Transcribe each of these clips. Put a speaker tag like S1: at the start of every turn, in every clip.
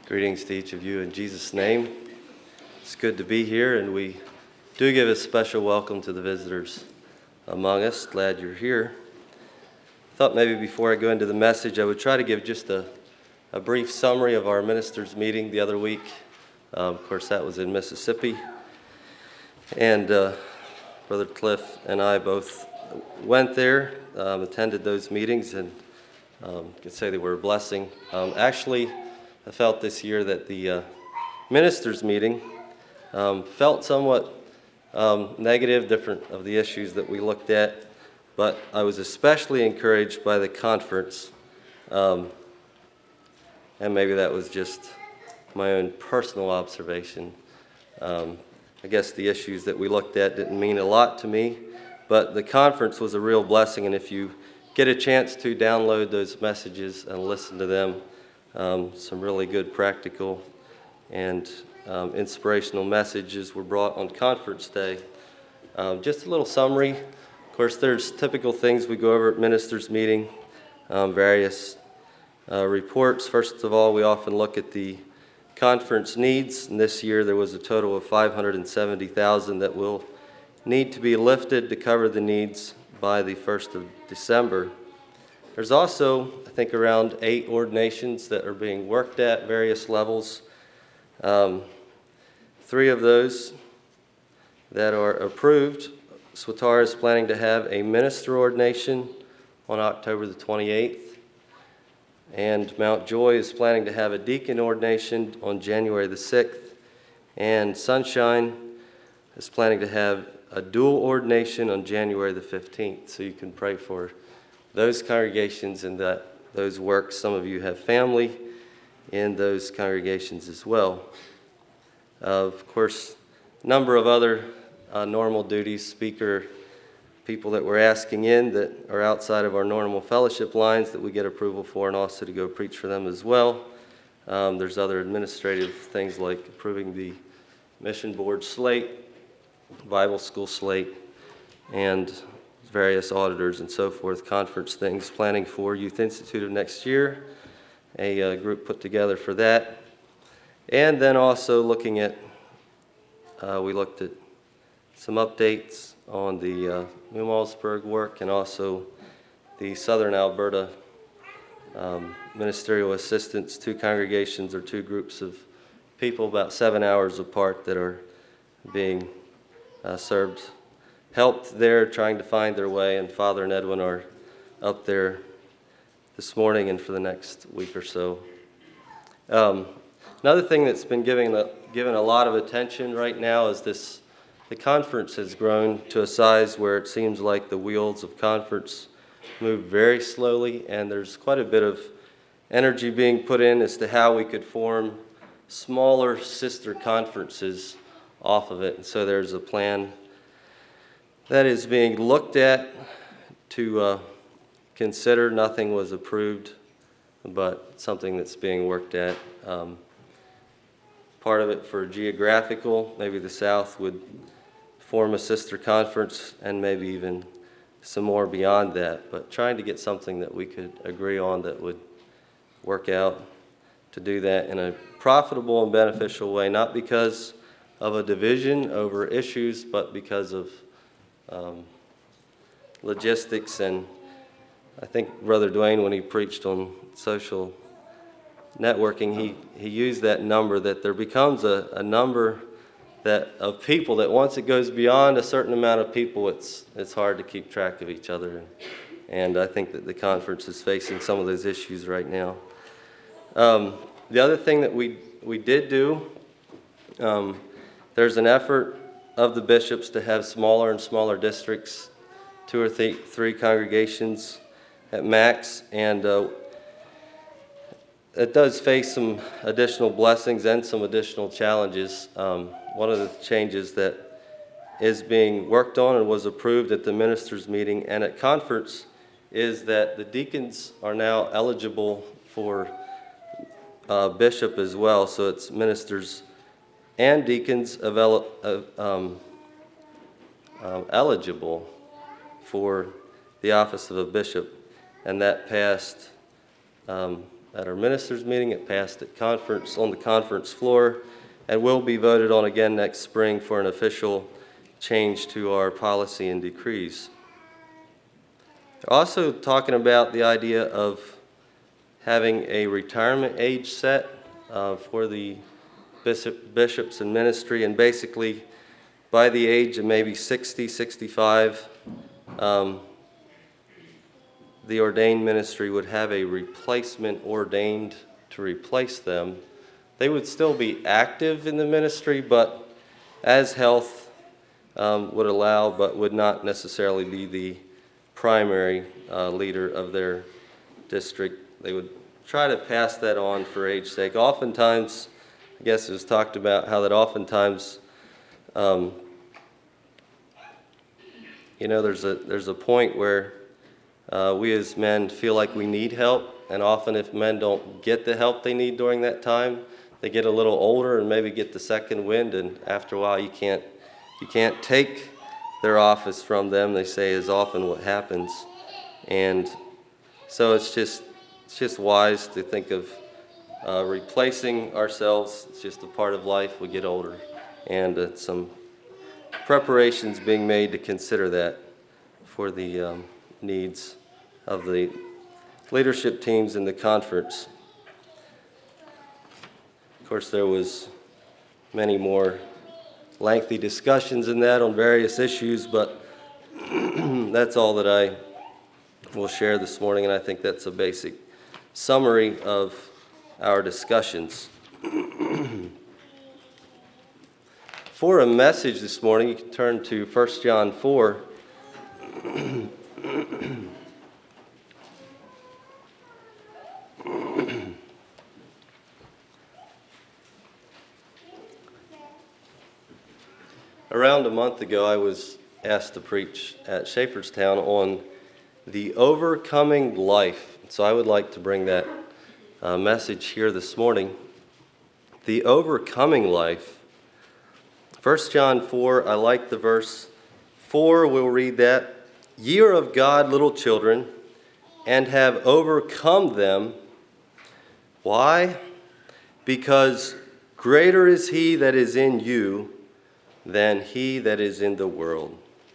S1: Greetings to each of you in Jesus' name. It's good to be here, and we do give a special welcome to the visitors among us. Glad you're here. I thought maybe before I go into the message, I would try to give just a brief summary of our ministers' meeting the other week. Of course, that was in Mississippi. And Brother Cliff and I both went there, attended those meetings, and could say they were a blessing. Actually, I felt this year that the ministers' meeting felt somewhat negative, different of the issues that we looked at, but I was especially encouraged by the conference, and maybe that was just my own personal observation. I guess the issues that we looked at didn't mean a lot to me, but the conference was a real blessing, and if you get a chance to download those messages and listen to them, some really good practical and inspirational messages were brought on conference day. Just a little summary. Of course, there's typical things we go over at ministers' meeting, various reports. First of all, we often look at the conference needs, and this year there was a total of $570,000 that will need to be lifted to cover the needs by the 1st of December. There's also, I think, around 8 ordinations that are being worked at various levels. 3 of those that are approved. Swatara is planning to have a minister ordination on October the 28th. And Mount Joy is planning to have a deacon ordination on January the 6th. And Sunshine is planning to have a dual ordination on January the 15th. So you can pray for those congregations and those works. Some of you have family in those congregations as well. Of course, a number of other normal duties, speaker, people that we're asking in that are outside of our normal fellowship lines that we get approval for, and also to go preach for them as well. There's other administrative things like approving the mission board slate, Bible school slate, and various auditors and so forth, conference things, planning for Youth Institute of next year, a group put together for that. And then also looking at, we looked at some updates on the New Malmsburg work and also the Southern Alberta ministerial assistants, 2 congregations or 2 groups of people about 7 hours apart that are being helped there, trying to find their way, and Father and Edwin are up there this morning and for the next week or so. Another thing that's been given a lot of attention right now is the conference has grown to a size where it seems like the wheels of conference move very slowly, and there's quite a bit of energy being put in as to how we could form smaller sister conferences off of it. And so there's a plan that is being looked at to consider. Nothing was approved, but something that's being worked at. Part of it for geographical, maybe the South would form a sister conference, and maybe even some more beyond that, but trying to get something that we could agree on that would work out to do that in a profitable and beneficial way, not because of a division over issues, but because of logistics. And I think Brother Dwayne, when he preached on social networking, he used that number, that there becomes a number that of people that once it goes beyond a certain amount of people, it's hard to keep track of each other. And I think that the conference is facing some of those issues right now. The other thing that we did do, there's an effort of the bishops to have smaller and smaller districts, 2 or 3 congregations at max, and it does face some additional blessings and some additional challenges. One of the changes that is being worked on and was approved at the ministers' meeting and at conference is that the deacons are now eligible for bishop as well. So it's ministers and deacons eligible for the office of a bishop, and that passed at our ministers' meeting. It passed at conference on the conference floor and will be voted on again next spring for an official change to our policy and decrees. They're also talking about the idea of having a retirement age set for the bishops in ministry, and basically by the age of maybe 60, 65, the ordained ministry would have a replacement ordained to replace them. They would still be active in the ministry, but as health would allow, but would not necessarily be the primary leader of their district. They would try to pass that on for age sake. Oftentimes, I guess it was talked about how that oftentimes, there's a point where we as men feel like we need help, and often if men don't get the help they need during that time, they get a little older and maybe get the second wind, and after a while you can't take their office from them, they say, is often what happens. And so it's just wise to think of replacing ourselves. It's just a part of life. We get older, and some preparations being made to consider that for the needs of the leadership teams in the conference. Of course, there was many more lengthy discussions in that on various issues, but that's all that I will share this morning, and I think that's a basic summary of our discussions. For a message this morning, you can turn to 1 John 4. Around a month ago, I was asked to preach at Schaefferstown on the overcoming life. So I would like to bring that message here this morning. The overcoming life. 1 John 4, I like the verse 4, we'll read that. Ye are of God, little children, and have overcome them. Why? Because greater is he that is in you than he that is in the world.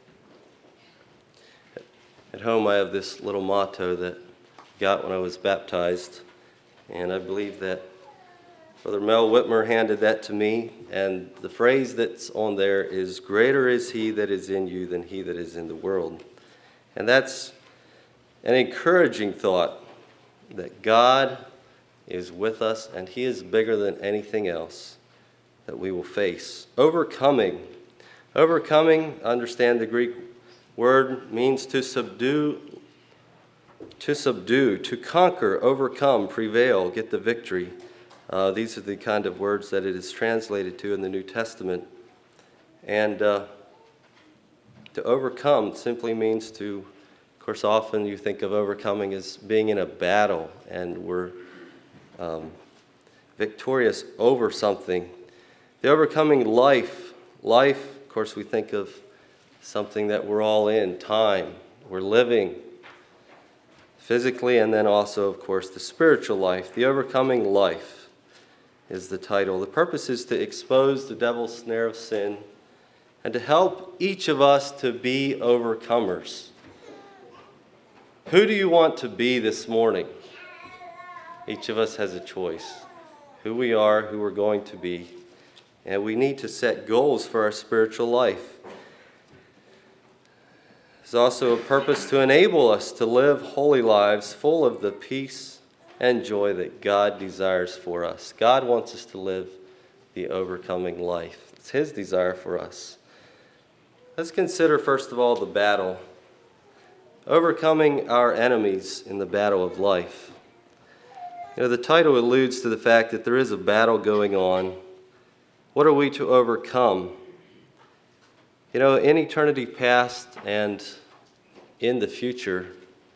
S1: At home, I have this little motto that I got when I was baptized, and I believe that Brother Mel Whitmer handed that to me, and the phrase that's on there is, greater is he that is in you than he that is in the world. And that's an encouraging thought, that God is with us, and he is bigger than anything else that we will face. Overcoming, understand the Greek word means to subdue, to conquer, overcome, prevail, get the victory. These are the kind of words that it is translated to in the New Testament. And to overcome simply means to, of course, often you think of overcoming as being in a battle, and we're victorious over something. The overcoming life, of course, we think of something that we're all in, time. We're living physically, and then also, of course, the spiritual life. The overcoming life is the title. The purpose is to expose the devil's snare of sin and to help each of us to be overcomers. Who do you want to be this morning? Each of us has a choice. Who we are, who we're going to be. And we need to set goals for our spiritual life. There's also a purpose to enable us to live holy lives full of the peace and joy that God desires for us. God wants us to live the overcoming life. It's his desire for us. Let's consider, first of all, the battle. Overcoming our enemies in the battle of life. The title alludes to the fact that there is a battle going on. What are we to overcome? In eternity past and in the future,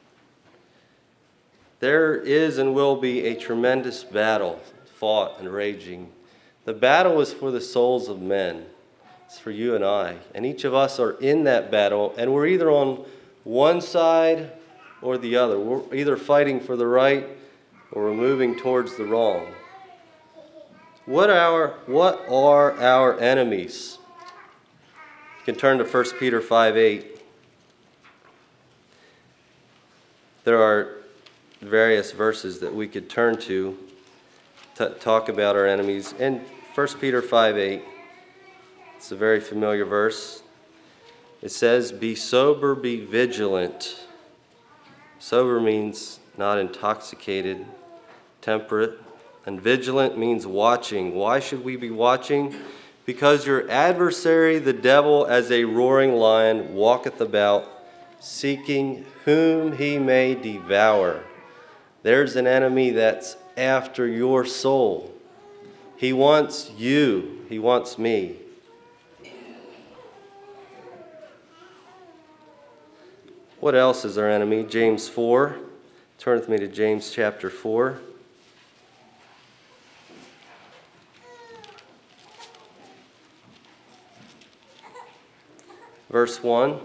S1: there is and will be a tremendous battle fought and raging. The battle is for the souls of men. It's for you and I. And each of us are in that battle, and we're either on one side or the other. We're either fighting for the right or we're moving towards the wrong. What are our enemies? You can turn to 1 Peter 5:8. There are various verses that we could turn to talk about our enemies. In 1 Peter 5:8, it's a very familiar verse. It says, "Be sober, be vigilant." Sober means not intoxicated, temperate. And vigilant means watching. Why should we be watching? Because your adversary, the devil, as a roaring lion, walketh about, seeking whom he may devour. There's an enemy that's after your soul. He wants you. He wants me. What else is our enemy? James 4. Turn with me to James chapter 4. Verse 1.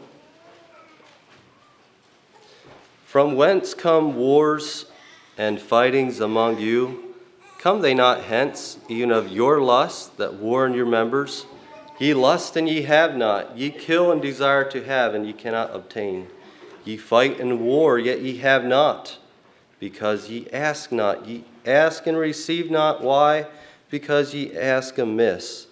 S1: From whence come wars and fightings among you? Come they not hence, even of your lusts that war in your members? Ye lust and ye have not. Ye kill and desire to have, and ye cannot obtain. Ye fight and war, yet ye have not, because ye ask not. Ye ask and receive not. Why? Because ye ask amiss,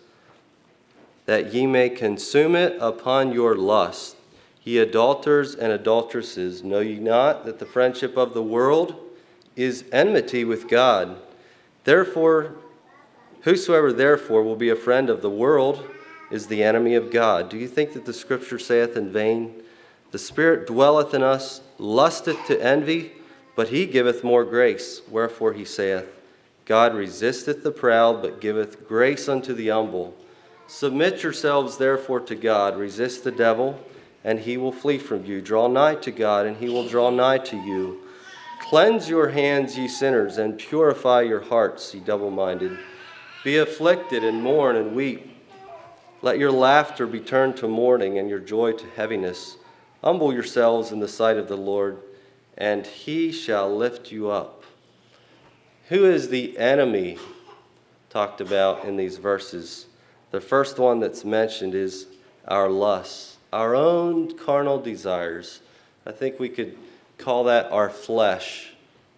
S1: that ye may consume it upon your lust. Ye adulterers and adulteresses, know ye not that the friendship of the world is enmity with God? Therefore, whosoever therefore will be a friend of the world is the enemy of God. Do you think that the Scripture saith in vain, the Spirit dwelleth in us, lusteth to envy, but he giveth more grace. Wherefore he saith, God resisteth the proud, but giveth grace unto the humble. Submit yourselves therefore to God, resist the devil, and he will flee from you. Draw nigh to God, and he will draw nigh to you. Cleanse your hands, ye sinners, and purify your hearts, ye double-minded. Be afflicted, and mourn, and weep. Let your laughter be turned to mourning, and your joy to heaviness. Humble yourselves in the sight of the Lord, and he shall lift you up. Who is the enemy talked about in these verses? The first one that's mentioned is our lusts, our own carnal desires. I think we could call that our flesh.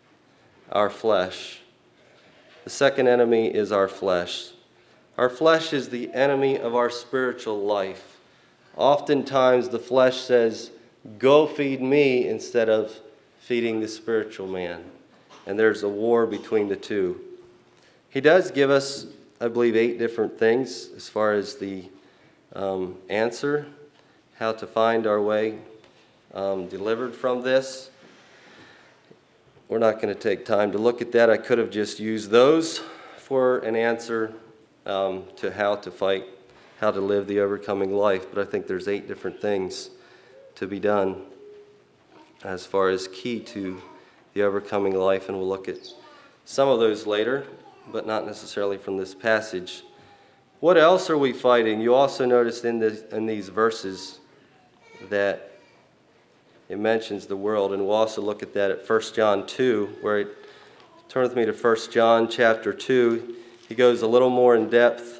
S1: Our flesh. The second enemy is our flesh. Our flesh is the enemy of our spiritual life. Oftentimes the flesh says, go feed me instead of feeding the spiritual man. And there's a war between the two. He does give us, I believe, 8 different things as far as the answer, how to find our way delivered from this. We're not going to take time to look at that. I could have just used those for an answer to how to fight, how to live the overcoming life. But I think there's 8 different things to be done as far as key to the overcoming life. And we'll look at some of those later, but not necessarily from this passage. What else are we fighting? You also noticed in these verses that it mentions the world, and we'll also look at that at 1 John 2, where it, turn with me to 1 John chapter 2. He goes a little more in depth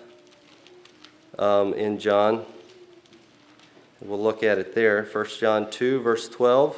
S1: in John. We'll look at it there. 1 John 2, verse 12.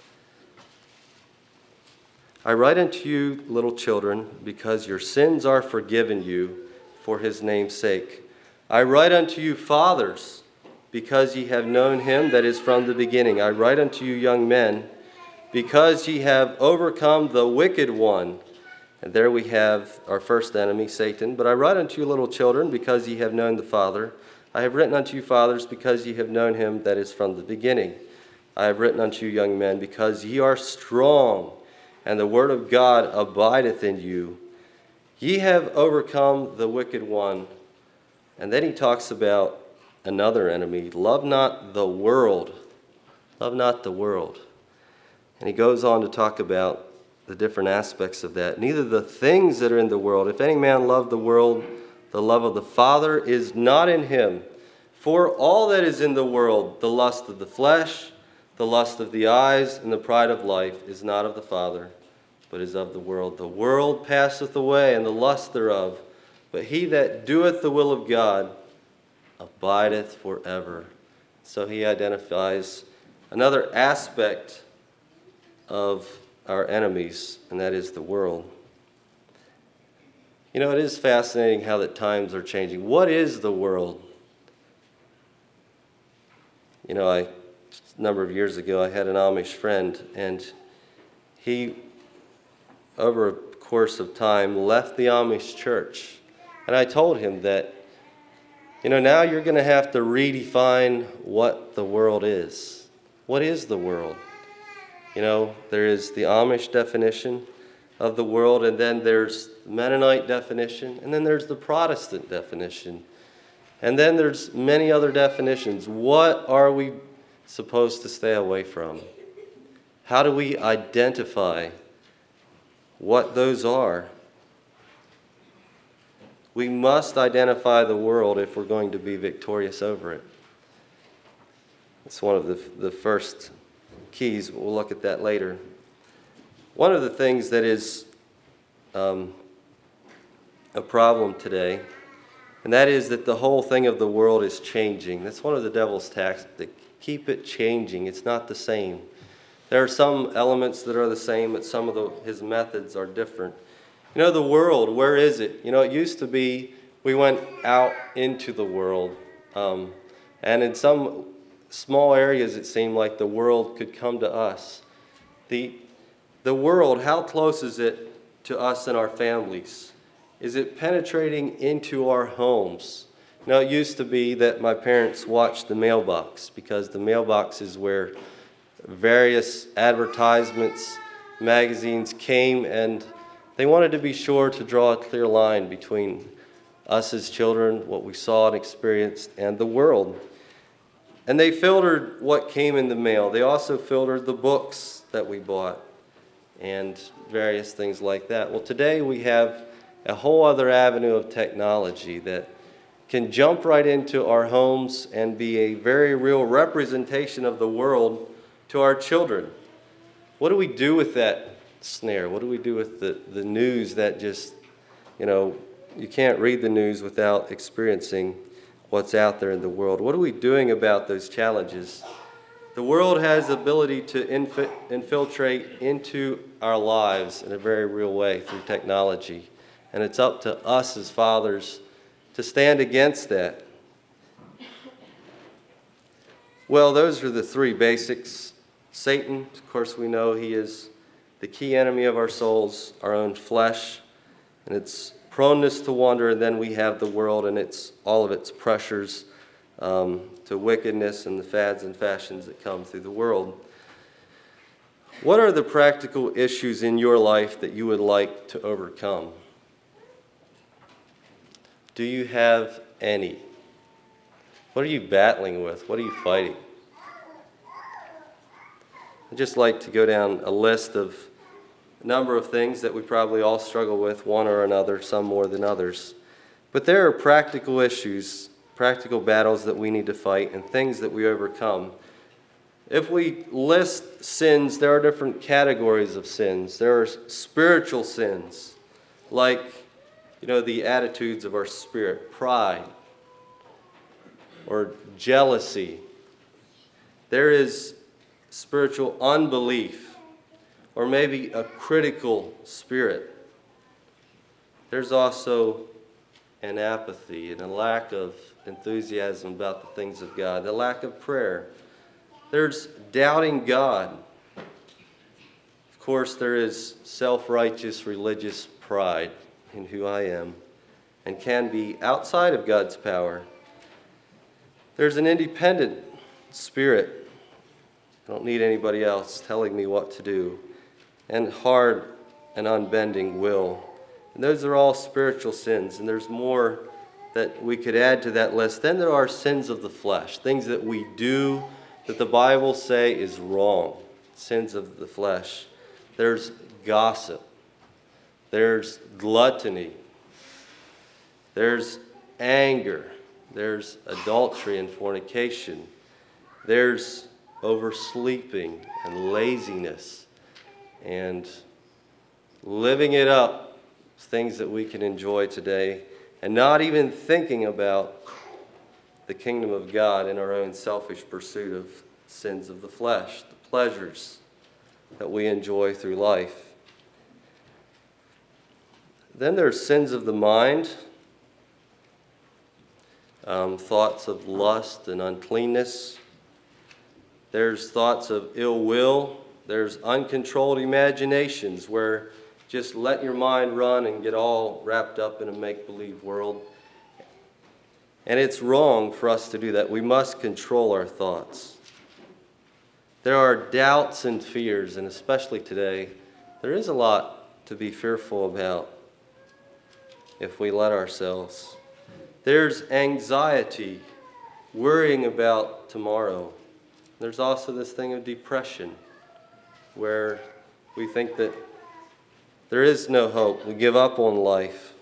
S1: I write unto you, little children, because your sins are forgiven you for his name's sake. I write unto you, fathers, because ye have known him that is from the beginning. I write unto you, young men, because ye have overcome the wicked one. And there we have our first enemy, Satan. But I write unto you, little children, because ye have known the Father. I have written unto you, fathers, because ye have known him that is from the beginning. I have written unto you, young men, because ye are strong, and the word of God abideth in you. Ye have overcome the wicked one. And then he talks about another enemy. Love not the world. Love not the world. And he goes on to talk about the different aspects of that. Neither the things that are in the world. If any man love the world, the love of the Father is not in him. For all that is in the world, the lust of the flesh, the lust of the eyes, and the pride of life, is not of the Father, but is of the world. The world passeth away, and the lust thereof, but he that doeth the will of God abideth forever. So he identifies another aspect of our enemies, and that is the world. You know, it is fascinating how the times are changing. What is the world? You know, a number of years ago, I had an Amish friend, and he, over a course of time, left the Amish church. And I told him that, you know, now you're going to have to redefine what the world is. What is the world? You know, there is the Amish definition of the world, and then there's the Mennonite definition, and then there's the Protestant definition. And then there's many other definitions. What are we supposed to stay away from? How do we identify what those are? We must identify the world if we're going to be victorious over it. It's one of the first keys. We'll look at that later. One of the things that is a problem today, and that is that the whole thing of the world is changing. That's one of the devil's tactics. Keep it changing. It's not the same. There are some elements that are the same, but some of his methods are different. You know, the world, where is it? You know, it used to be we went out into the world. And in some small areas, it seemed like the world could come to us. The world, how close is it to us and our families? Is it penetrating into our homes? You know, it used to be that my parents watched the mailbox, because the mailbox is where various advertisements, magazines came, and they wanted to be sure to draw a clear line between us as children, what we saw and experienced, and the world. And they filtered what came in the mail. They also filtered the books that we bought and various things like that. Well, today we have a whole other avenue of technology that can jump right into our homes and be a very real representation of the world to our children. What do we do with that snare? What do we do with the news that just, you know, you can't read the news without experiencing what's out there in the world? What are we doing about those challenges? The world has the ability to infiltrate into our lives in a very real way through technology. And it's up to us as fathers to stand against that. Well, those are the three basics. Satan, of course, we know he is the key enemy of our souls, our own flesh, and its proneness to wander. And then we have the world and all of its pressures to wickedness and the fads and fashions that come through the world. What are the practical issues in your life that you would like to overcome? Do you have any? What are you battling with? What are you fighting? I'd just like to go down a list of a number of things that we probably all struggle with, one or another, some more than others. But there are practical issues, practical battles that we need to fight, and things that we overcome. If we list sins, there are different categories of sins. There are spiritual sins, like, the attitudes of our spirit, pride, or jealousy. There is spiritual unbelief, or maybe a critical spirit. There's also an apathy and a lack of enthusiasm about the things of God, the lack of prayer. There's doubting God. Of course, there is self-righteous religious pride in who I am, and can be outside of God's power. There's an independent spirit. I don't need anybody else telling me what to do. And hard and unbending will. And those are all spiritual sins, and there's more that we could add to that list. Then there are sins of the flesh, things that we do that the Bible say is wrong, sins of the flesh. There's gossip. There's gluttony. There's anger. There's adultery and fornication. There's oversleeping and laziness and living it up, things that we can enjoy today, and not even thinking about the kingdom of God in our own selfish pursuit of sins of the flesh, the pleasures that we enjoy through life. Then there's sins of the mind, thoughts of lust and uncleanness. There's thoughts of ill will. There's uncontrolled imaginations where just let your mind run and get all wrapped up in a make-believe world. And it's wrong for us to do that. We must control our thoughts. There are doubts and fears, and especially today, there is a lot to be fearful about if we let ourselves. There's anxiety, worrying about tomorrow. There's also this thing of depression, where we think that there is no hope. We give up on life.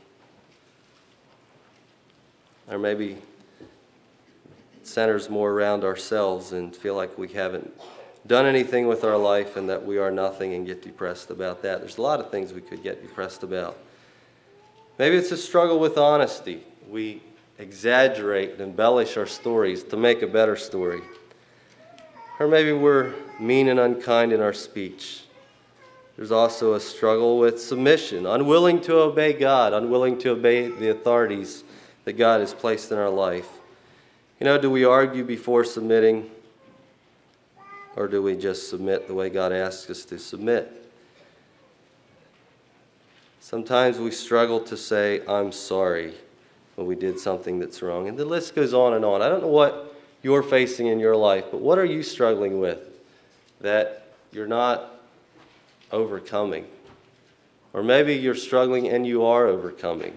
S1: Or maybe it centers more around ourselves and feel like we haven't done anything with our life and that we are nothing and get depressed about that. There's a lot of things we could get depressed about. Maybe it's a struggle with honesty. We exaggerate and embellish our stories to make a better story. Or maybe we're mean and unkind in our speech. There's also a struggle with submission, unwilling to obey God, unwilling to obey the authorities that God has placed in our life. Do we argue before submitting, or do we just submit the way God asks us to submit? Sometimes we struggle to say, I'm sorry, when we did something that's wrong. And the list goes on and on. I don't know what you're facing in your life, but what are you struggling with that you're not overcoming? Or maybe you're struggling and you are overcoming.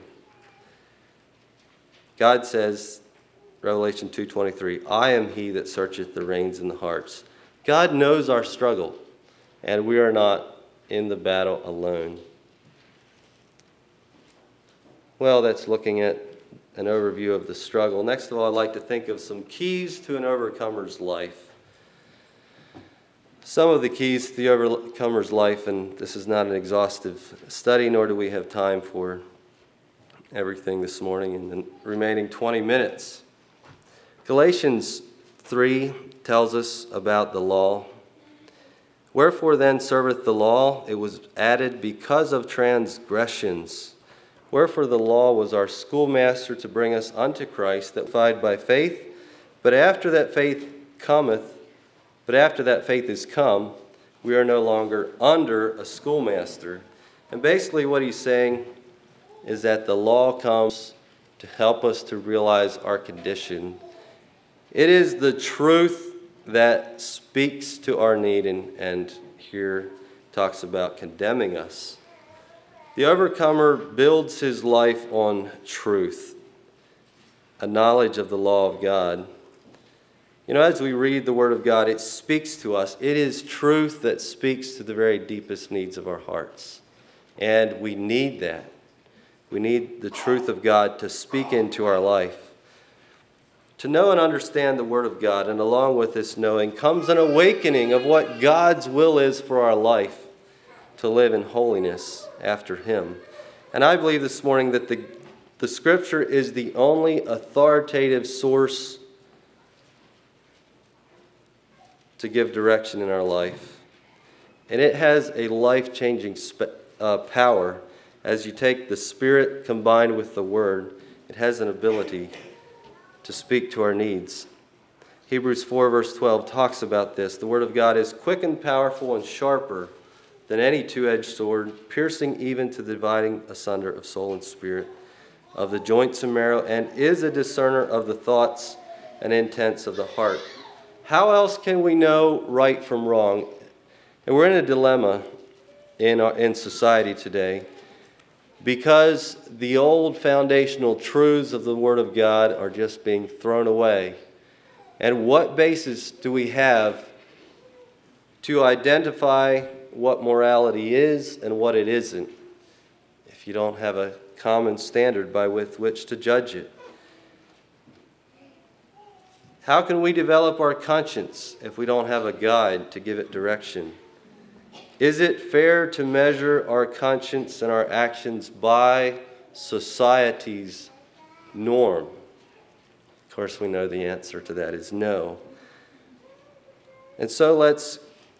S1: God says, Revelation 2:23, I am he that searcheth the reins and the hearts. God knows our struggle, and we are not in the battle alone. Well, that's looking at an overview of the struggle. Next of all, I'd like to think of some keys to an overcomer's life. Some of the keys to the overcomer's life, and this is not an exhaustive study, nor do we have time for everything this morning in the remaining 20 minutes. Galatians 3 tells us about the law. Wherefore then serveth the law? It was added because of transgressions. Wherefore the law was our schoolmaster to bring us unto Christ, that fied by faith. But after that faith is come, we are no longer under a schoolmaster. And basically what he's saying is that the law comes to help us to realize our condition. It is the truth that speaks to our need and here talks about condemning us. The overcomer builds his life on truth, a knowledge of the law of God. As we read the Word of God, it speaks to us. It is truth that speaks to the very deepest needs of our hearts. And we need that. We need the truth of God to speak into our life. To know and understand the Word of God, and along with this knowing comes an awakening of what God's will is for our life, to live in holiness after Him. And I believe this morning that the Scripture is the only authoritative source to give direction in our life. And it has a life-changing power. As you take the Spirit combined with the Word, it has an ability to speak to our needs. Hebrews 4 verse 12 talks about this. The Word of God is quick and powerful and sharper than any two-edged sword, piercing even to the dividing asunder of soul and spirit, of the joints and marrow, and is a discerner of the thoughts and intents of the heart. How else can we know right from wrong? And we're in a dilemma in society today because the old foundational truths of the Word of God are just being thrown away. And what basis do we have to identify what morality is and what it isn't if you don't have a common standard by which to judge it? How can we develop our conscience if we don't have a guide to give it direction? Is it fair to measure our conscience and our actions by society's norm? Of course, we know the answer to that is no. And so let's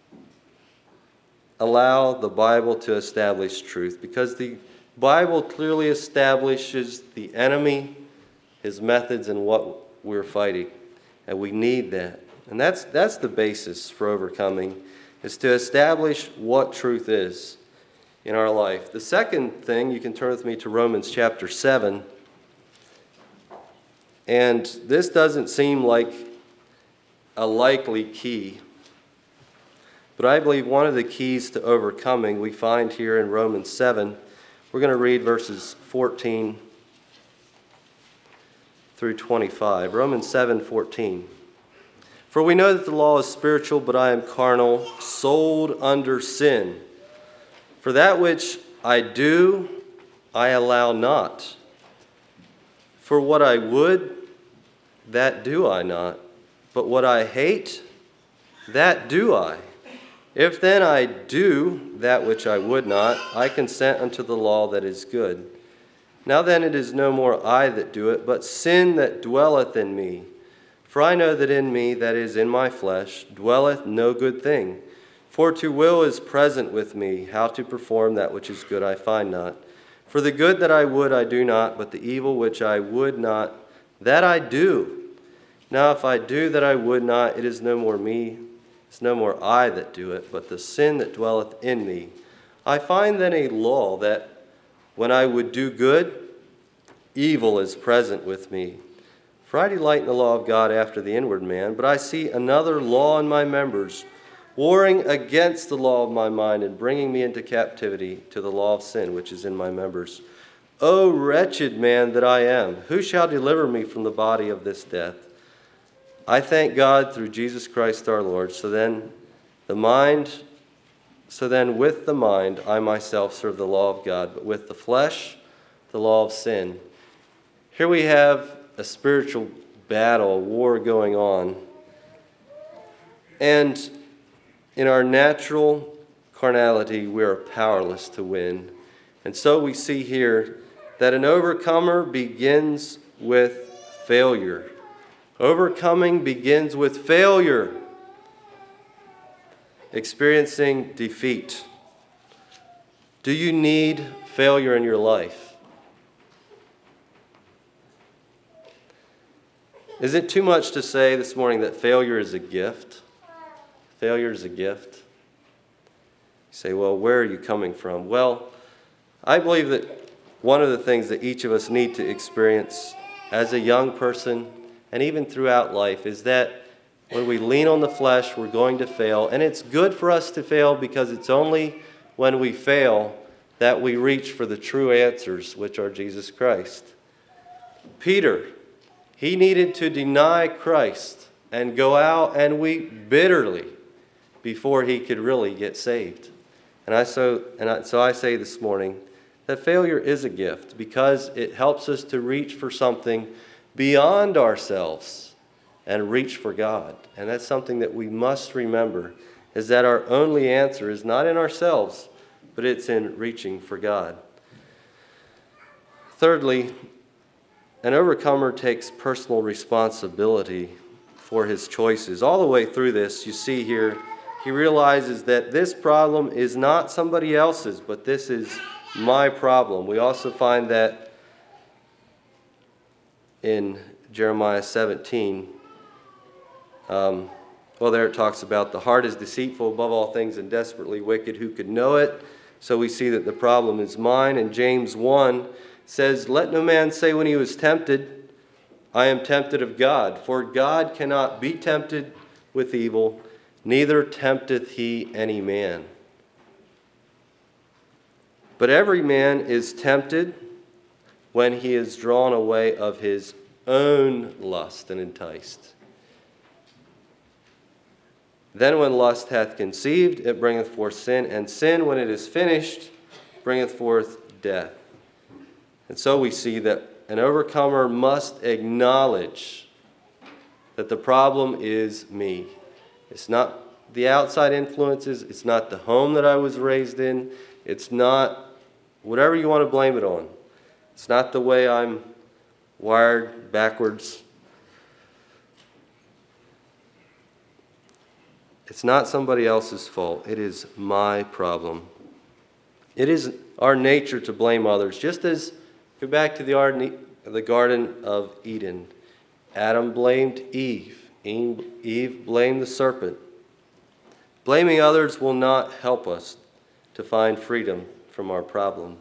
S1: allow the Bible to establish truth, because the Bible clearly establishes the enemy, his methods, and what we're fighting. And we need that. And that's the basis for overcoming, is to establish what truth is in our life. The second thing, you can turn with me to Romans chapter 7. And this doesn't seem like a likely key, but I believe one of the keys to overcoming we find here in Romans 7. We're going to read verses 14 through 25. Romans 7:14. For we know that the law is spiritual, but I am carnal, sold under sin. For that which I do, I allow not. For what I would, that do I not. But what I hate, that do I. If then I do that which I would not, I consent unto the law that is good. Now then it is no more I that do it, but sin that dwelleth in me. For I know that in me, that is in my flesh, dwelleth no good thing. For to will is present with me, how to perform that which is good I find not. For the good that I would I do not, but the evil which I would not, that I do. Now if I do that I would not, it is no more me, it's no more I that do it, but the sin that dwelleth in me. I find then a law that when I would do good, evil is present with me. For I delight in the law of God after the inward man, but I see another law in my members, warring against the law of my mind and bringing me into captivity to the law of sin which is in my members. O wretched man that I am, who shall deliver me from the body of this death? I thank God through Jesus Christ our Lord. So then with the mind I myself serve the law of God, but with the flesh the law of sin. Here we have a spiritual battle, a war going on. And in our natural carnality, we are powerless to win. And so we see here that an overcomer begins with failure. Overcoming begins with failure, experiencing defeat. Do you need failure in your life? Is it too much to say this morning that failure is a gift? Failure is a gift. You say, well, where are you coming from? Well, I believe that one of the things that each of us need to experience as a young person and even throughout life is that when we lean on the flesh, we're going to fail. And it's good for us to fail, because it's only when we fail that we reach for the true answers, which are Jesus Christ. Peter, he needed to deny Christ and go out and weep bitterly before he could really get saved. So I say this morning that failure is a gift, because it helps us to reach for something beyond ourselves and reach for God. And that's something that we must remember, is that our only answer is not in ourselves, but it's in reaching for God. Thirdly, an overcomer takes personal responsibility for his choices. All the way through this, you see here, he realizes that this problem is not somebody else's, but this is my problem. We also find that in Jeremiah 17. There it talks about the heart is deceitful above all things and desperately wicked. Who could know it? So we see that the problem is mine. And James 1 says, let no man say when he was tempted, I am tempted of God. For God cannot be tempted with evil, neither tempteth he any man. But every man is tempted when he is drawn away of his own lust and enticed. Then when lust hath conceived, it bringeth forth sin, and sin, when it is finished, bringeth forth death. And so we see that an overcomer must acknowledge that the problem is me. It's not the outside influences. It's not the home that I was raised in. It's not whatever you want to blame it on. It's not the way I'm wired backwards. It's not somebody else's fault. It is my problem. It is our nature to blame others. Just as, go back to the Garden of Eden. Adam blamed Eve. Eve blamed the serpent. Blaming others will not help us to find freedom from our problem.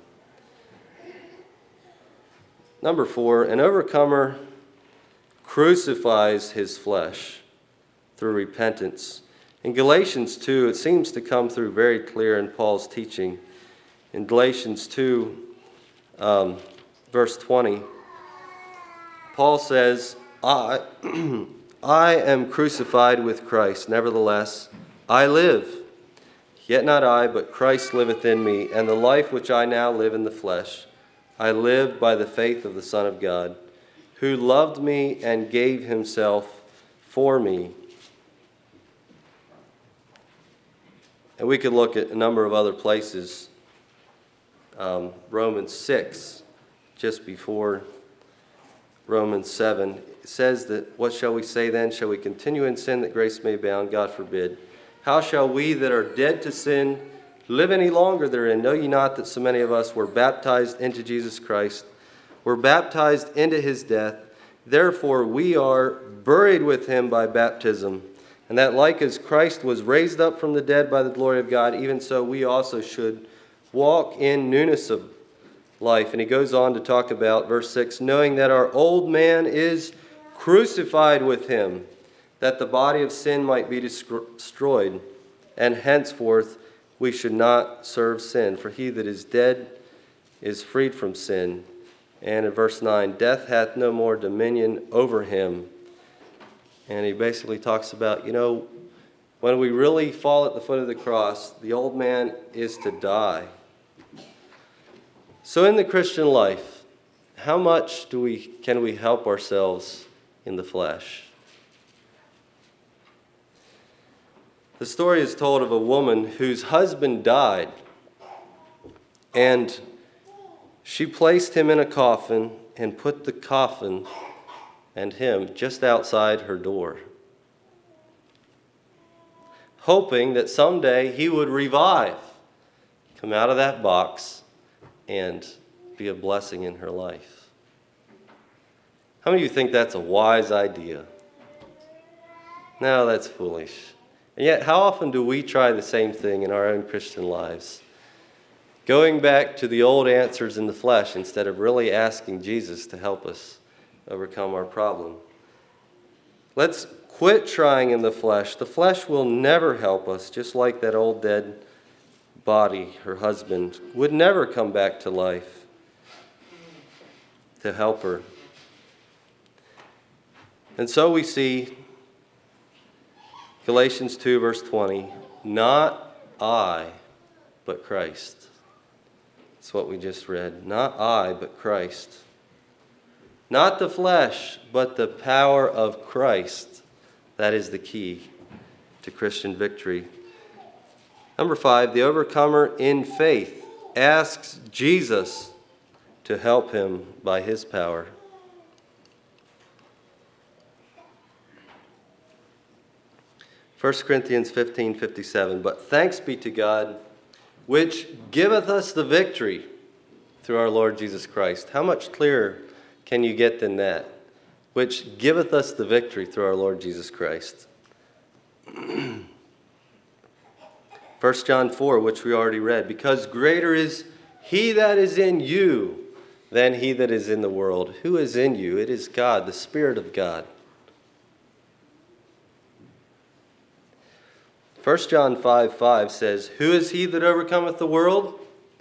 S1: Number 4, an overcomer crucifies his flesh through repentance. In Galatians 2, it seems to come through very clear in Paul's teaching. In Galatians 2, verse 20, Paul says, I am crucified with Christ. Nevertheless, I live. Yet not I, but Christ liveth in me. And the life which I now live in the flesh, I live by the faith of the Son of God, who loved me and gave himself for me. And we could look at a number of other places. Romans 6, just before Romans 7, it says that, what shall we say then? Shall we continue in sin that grace may abound? God forbid. How shall we that are dead to sin live any longer therein? Know ye not that so many of us were baptized into Jesus Christ, were baptized into his death? Therefore we are buried with him by baptism, and that like as Christ was raised up from the dead by the glory of God, even so we also should walk in newness of life. And he goes on to talk about, verse 6, knowing that our old man is crucified with him, that the body of sin might be destroyed, and henceforth we should not serve sin. For he that is dead is freed from sin. And in verse 9, death hath no more dominion over him. And he basically talks about, when we really fall at the foot of the cross, the old man is to die. So in the Christian life, how much can we help ourselves in the flesh? The story is told of a woman whose husband died, and she placed him in a coffin and put the coffin and him just outside her door, hoping that someday he would revive, come out of that box, and be a blessing in her life. How many of you think that's a wise idea? No, that's foolish. And yet, how often do we try the same thing in our own Christian lives? Going back to the old answers in the flesh instead of really asking Jesus to help us overcome our problem. Let's quit trying in the flesh. The flesh will never help us, just like that old dead body, her husband, would never come back to life to help her. And so we see Galatians 2, verse 20, not I, but Christ. That's what we just read. Not I, but Christ. Not the flesh, but the power of Christ. That is the key to Christian victory. Number 5, the overcomer in faith asks Jesus to help him by his power. 1 Corinthians 15:57, but thanks be to God, which giveth us the victory through our Lord Jesus Christ. How much clearer can you get than that? Which giveth us the victory through our Lord Jesus Christ. 1 John 4, which we already read, because greater is he that is in you than he that is in the world. Who is in you? It is God, the Spirit of God. 1 John 5:5 says, who is he that overcometh the world?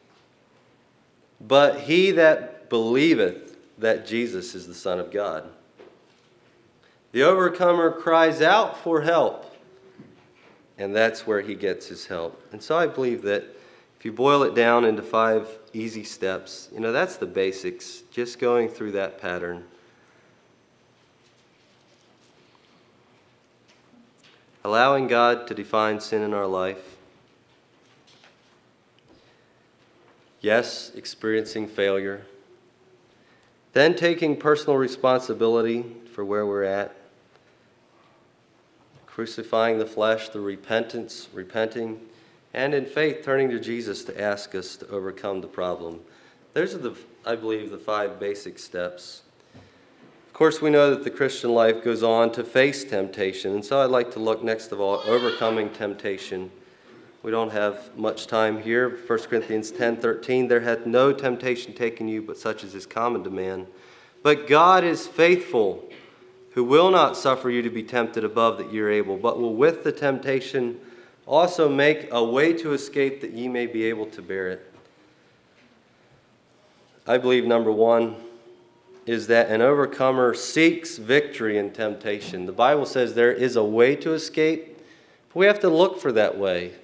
S1: But he that believeth that Jesus is the Son of God. The overcomer cries out for help, and that's where he gets his help. And so I believe that if you boil it down into 5 easy steps, that's the basics, just going through that pattern. allowing God to define sin in our life. Yes, experiencing failure. Then taking personal responsibility for where we're at. Crucifying the flesh through repentance, repenting, and in faith turning to Jesus to ask us to overcome the problem. Those are, I believe, the 5 basic steps. Of course, we know that the Christian life goes on to face temptation, and so I'd like to look next of all at overcoming temptation. We don't have much time here. 1 Corinthians 10:13, there hath no temptation taken you but such as is common to man. But God is faithful, who will not suffer you to be tempted above that ye are able, but will with the temptation also make a way to escape that ye may be able to bear it. I believe number 1 is that an overcomer seeks victory in temptation. The Bible says there is a way to escape, but we have to look for that way.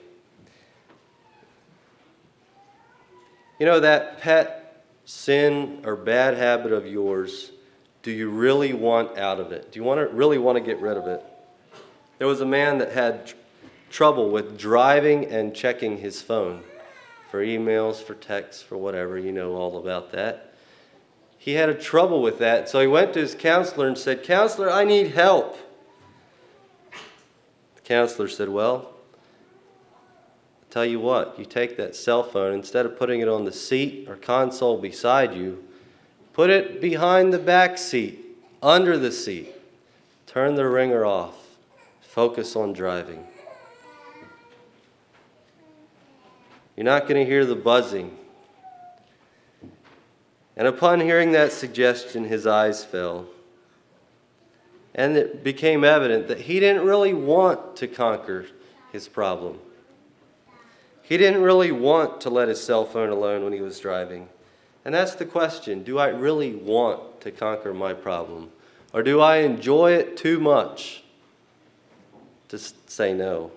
S1: You know, that pet sin or bad habit of yours, do you really want out of it? Do you really want to get rid of it? There was a man that had trouble with driving and checking his phone for emails, for texts, for whatever. You know all about that. He had a trouble with that, so he went to his counselor and said, "Counselor, I need help." The counselor said, "Well, tell you what, you take that cell phone, instead of putting it on the seat or console beside you, put it behind the back seat, under the seat. Turn the ringer off. Focus on driving. You're not going to hear the buzzing." And upon hearing that suggestion, his eyes fell. And it became evident that he didn't really want to conquer his problem. He didn't really want to let his cell phone alone when he was driving. And that's the question. Do I really want to conquer my problem? Or do I enjoy it too much to say no?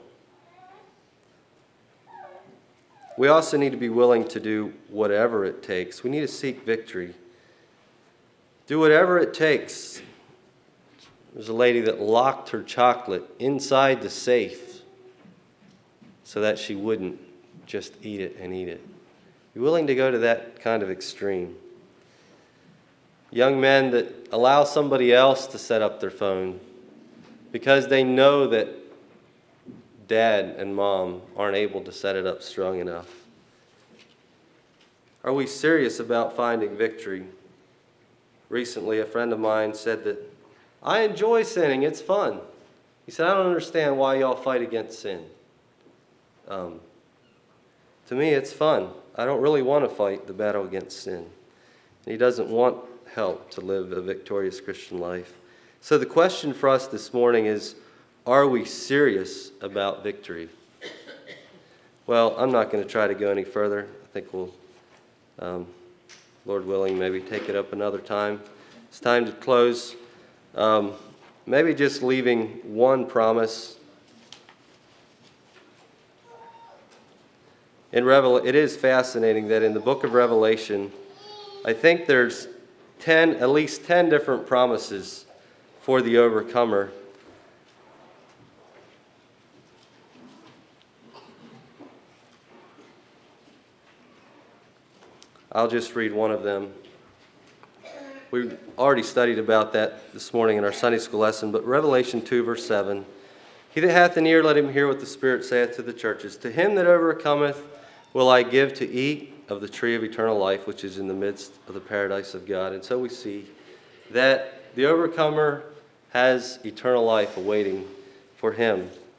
S1: We also need to be willing to do whatever it takes. We need to seek victory. Do whatever it takes. There's a lady that locked her chocolate inside the safe so that she wouldn't just eat it and eat it. Be willing to go to that kind of extreme. Young men that allow somebody else to set up their phone because they know that dad and mom aren't able to set it up strong enough. Are we serious about finding victory? Recently, a friend of mine said that, "I enjoy sinning, it's fun." He said, "I don't understand why y'all fight against sin. To me, it's fun. I don't really want to fight the battle against sin." And he doesn't want help to live a victorious Christian life. So the question for us this morning is, are we serious about victory? Well, I'm not going to try to go any further. I think we'll, Lord willing, maybe take it up another time. It's time to close. Maybe just leaving one promise. It is fascinating that in the book of Revelation, I think there's at least 10 different promises for the overcomer. I'll just read one of them. We already studied about that this morning in our Sunday school lesson, but Revelation 2, verse 7. "He that hath an ear, let him hear what the Spirit saith to the churches. To him that overcometh will I give to eat of the tree of eternal life, which is in the midst of the paradise of God." And so we see that the overcomer has eternal life awaiting for him.